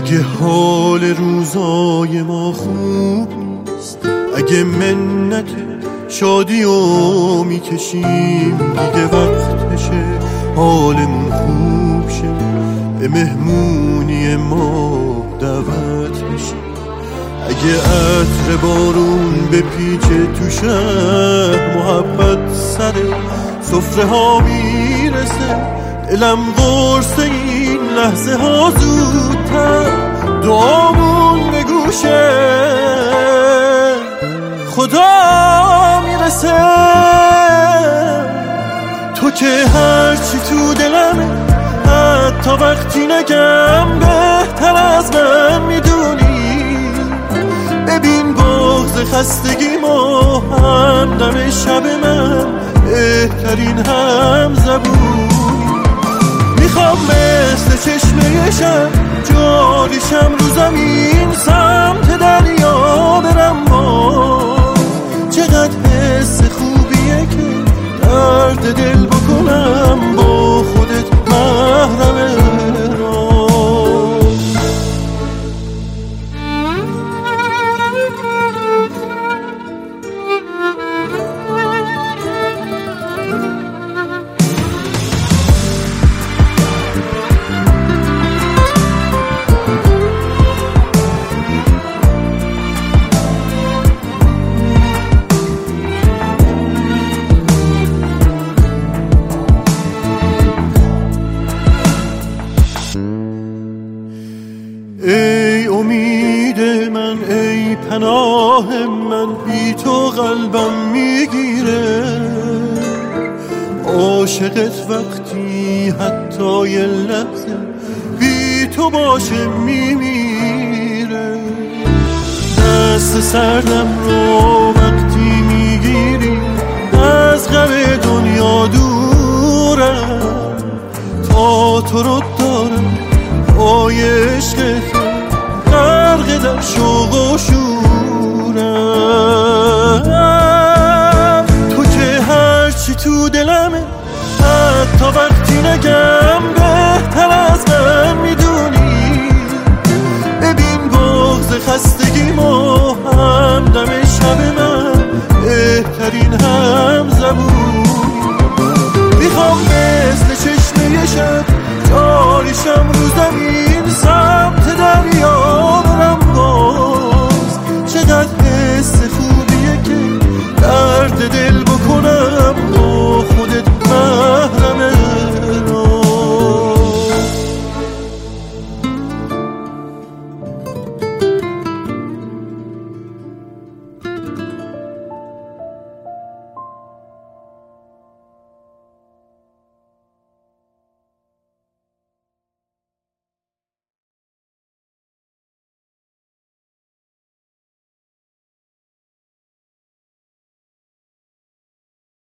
اگه حال روزای ما خوب نیست، اگه منت شادی رو میکشیم، دیگه وقتشه حالمون خوب شه، به مهمونی ما دعوت میشیم. اگه عطر بارون بپیچه تو شهر، محبت سر سفره ها میرسه، دلم قرص این لحظه ها زودتر، دعامون به گوشه خدا میرسه. تو که هرچی تو دلمه، حتی وقتی نگم بهتر از من میدونی. ببین بغض خستگی ما همدم شب من، بهترین هم زبونی. میخوام مثل چشمه شب جاریشم رو زمین، سمت دریا برم باز. چقدر حس خوبیه که درد دل بکنم با خودت محرم راز. ای امید من، ای پناه من، بی تو قلبم میگیره. عاشقت وقتی حتی یه لحظه بی تو باشه میمیره. دست سردم رو وقتی میگیری، از غم دنیا دورم، تا تو رو دارم پای عشق تو، غرق در شوق و شورم. تو که هرچی تو دلمه، حتی وقتی نگم بهتر از من میدونی. ببین بغض خستگی ما همدم شب من، بهترین هم زبونی. میخوام مثل چشمه شب جاریشم رو زمین، سمت دریا برم باز. چقدر حس خوبیه که درد دل